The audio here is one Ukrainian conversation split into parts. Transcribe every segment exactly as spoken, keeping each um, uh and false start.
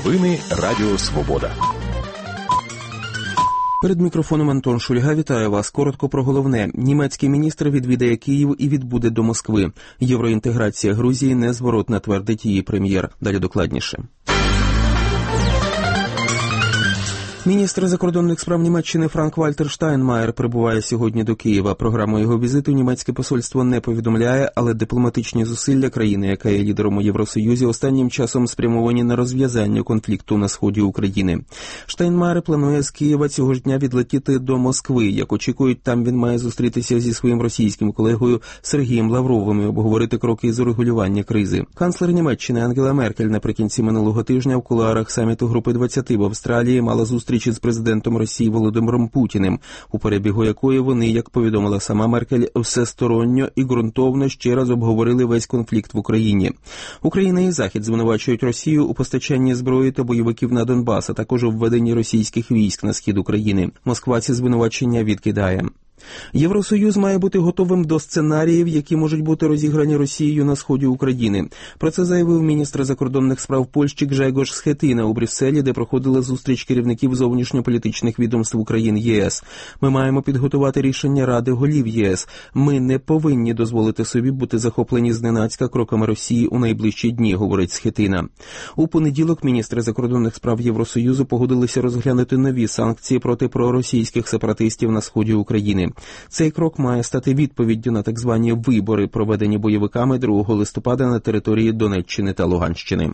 Новини Радіо Свобода. Перед мікрофоном Антон Шульга. Вітаю вас. Коротко про головне. Німецький міністр відвідає Київ і відбуде до Москви. Євроінтеграція Грузії незворотна, твердить її прем'єр. Далі докладніше. Міністр закордонних справ Німеччини Франк-Вальтер Штайнмаєр прибуває сьогодні до Києва. Програму його візиту німецьке посольство не повідомляє, але дипломатичні зусилля країни, яка є лідером у Євросоюзі, останнім часом спрямовані на розв'язання конфлікту на сході України. Штайнмаєр планує з Києва цього ж дня відлетіти до Москви. Як очікують, там він має зустрітися зі своїм російським колегою Сергієм Лавровим і обговорити кроки з урегулювання кризи. Канцлер Німеччини Ангела Меркель наприкінці минулого тижня в кулуарах саміту Групи двадцять в Австралії мала зустріч з президентом Росії Володимиром Путіним, у перебігу якої вони, як повідомила сама Меркель, всесторонньо і ґрунтовно ще раз обговорили весь конфлікт в Україні. Україна і Захід звинувачують Росію у постачанні зброї та бойовиків на Донбас, а також у введенні російських військ на схід України. Москва ці звинувачення відкидає. Євросоюз має бути готовим до сценаріїв, які можуть бути розіграні Росією на сході України. Про це заявив міністр закордонних справ Польщі Гжегош Схетина у Брюсселі, де проходила зустріч керівників зовнішньополітичних відомств країн ЄС. Ми маємо підготувати рішення Ради голів ЄС. Ми не повинні дозволити собі бути захоплені зненацька кроками Росії у найближчі дні, говорить Схетина. У понеділок міністри закордонних справ Євросоюзу погодилися розглянути нові санкції проти проросійських сепаратистів на сході України. Цей крок має стати відповіддю на так звані вибори, проведені бойовиками другого листопада на території Донеччини та Луганщини.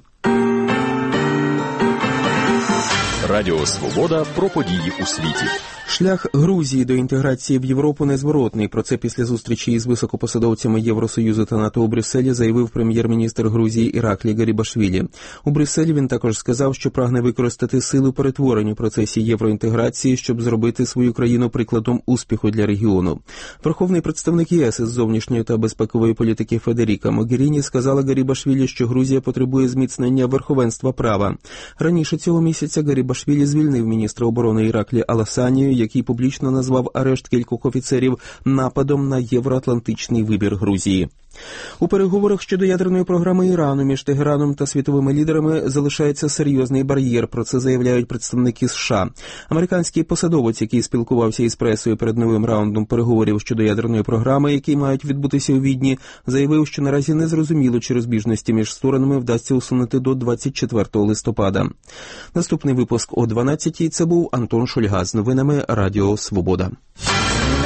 Радіо Свобода про події у світі. Шлях Грузії до інтеграції в Європу незворотний. Про це після зустрічі із високопосадовцями Євросоюзу та НАТО у Брюсселі заявив прем'єр-міністр Грузії Іраклі Гарібашвілі. У Брюсселі він також сказав, що прагне використати силу перетворень у процесі євроінтеграції, щоб зробити свою країну прикладом успіху для регіону. Верховний представник ЄС із зовнішньої та безпекової політики Федеріка Могеріні сказала Гарібашвілі, що Грузія потребує зміцнення верховенства права. Раніше цього місяця Гарібашвілі звільнив міністра оборони Іраклі Аласанію, який публічно назвав арешт кількох офіцерів нападом на євроатлантичний вибір Грузії. У переговорах щодо ядерної програми Ірану між Тегераном та світовими лідерами залишається серйозний бар'єр, про це заявляють представники США. Американський посадовець, який спілкувався із пресою перед новим раундом переговорів щодо ядерної програми, які мають відбутися у Відні, заявив, що наразі не зрозуміло, чи розбіжності між сторонами вдасться усунути до двадцять четвертого листопада. Наступний випуск о дванадцятій. Це був Антон Шульга з новинами Радіо Свобода.